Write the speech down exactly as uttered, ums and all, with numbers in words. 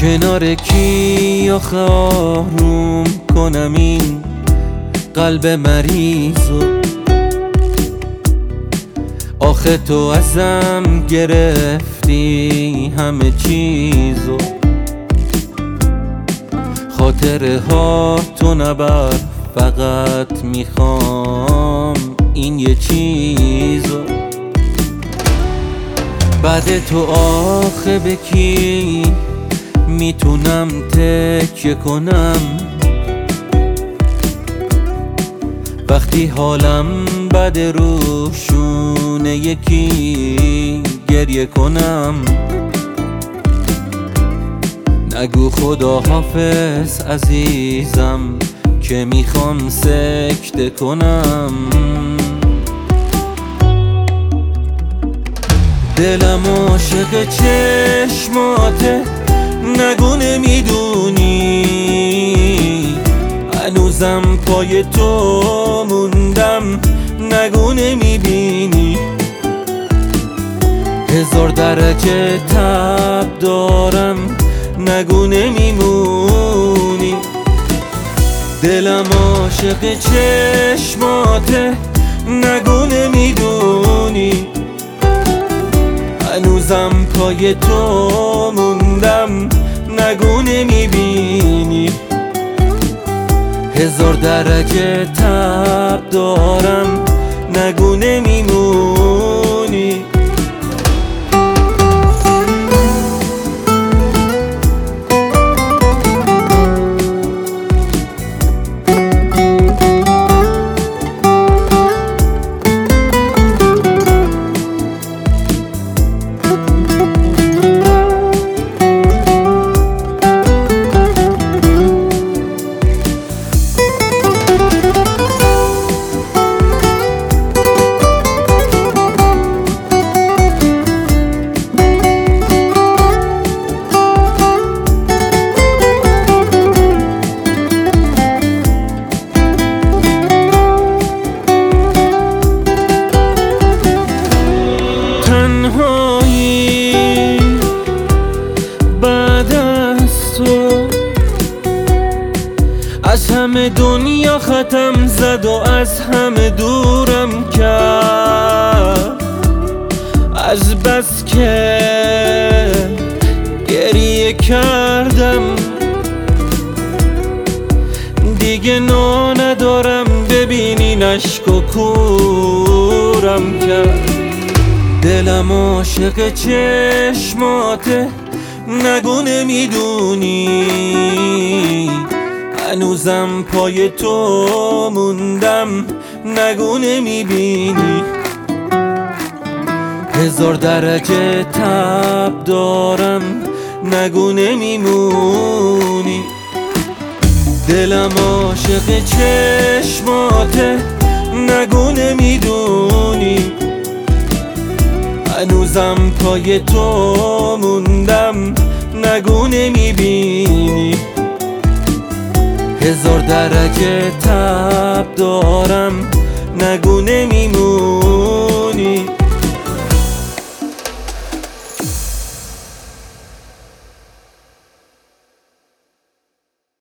کنار کی آخه آروم کنم این قلب مریضو؟ آخه تو ازم گرفتی همه چیزو، خاطره ها تو نبر، فقط میخوام این یه چیزو. بعد تو آخه به کی میتونم تکیه کنم وقتی حالم بد روشونه یکی گریه کنم؟ نگو خدا حافظ عزیزم که میخوام سکته کنم. دلم عاشق چشماته، نگو نمیدونی هنوزم پای تو موندم، نگو نمیبینی هزار درجه تب دارم، نگو نمیمونی. دلم عاشق چشماته، نگو نمیدونی هنوزم پای تو موندم، نگو نمیبینی هزار درجه تب دارم، نگو نمیمونی. از همه دنیا ختم زد و از همه دورم کرد، از بس که گریه کردم دیگه نا ندارم، ببینین اشک و کورم کرد. دلم عاشق چشماته، نگو نمیدونی هنوزم پای تو موندم، نگو نمیبینی هزار درجه تب دارم، نگو نمیمونی. دلم عاشق چشماته، نگو نمیدونی هنوزم پای تو موندم، نگو نمیبینی هزار درجه تب دارم، نگو نمیمونی.